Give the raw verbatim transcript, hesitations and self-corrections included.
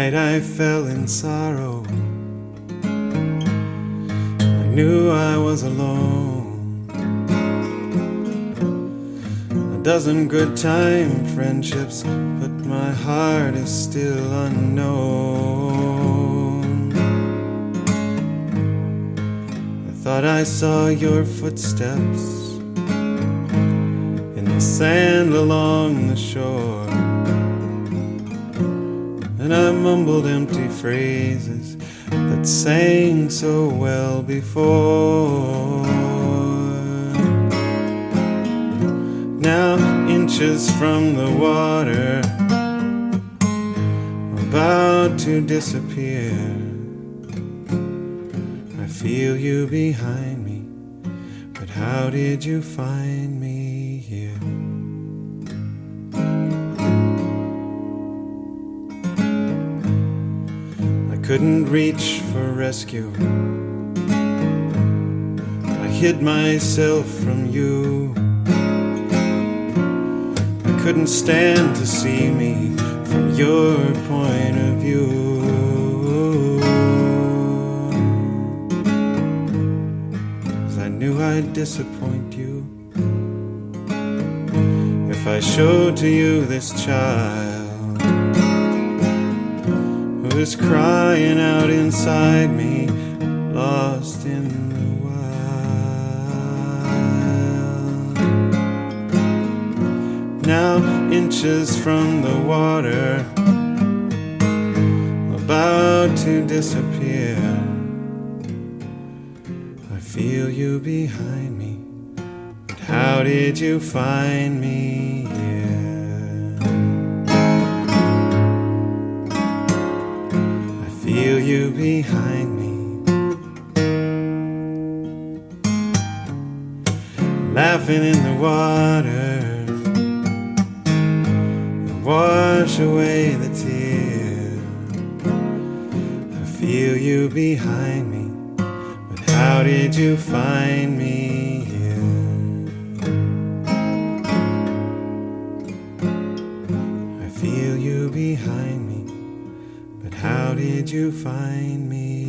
night I fell in sorrow. I knew I was alone. A dozen good time friendships, but my heart is still unknown. I thought I saw your footsteps in the sand along the shore, and I mumbled empty phrases that sang so well before. Now inches from the water, about to disappear, I feel you behind me, but how did you find me here? Couldn't reach for rescue. I hid myself from you. I couldn't stand to see me from your point of view. 'Cause I knew I'd disappoint you if I showed to you this child was crying out inside me, lost in the wild. Now inches from the water, about to disappear, I feel you behind me, but how did you find me here? Feel you behind me, laughing in the water, wash away the tears. I feel you behind me, but how did you find me here? I feel you behind me, but how did you find me?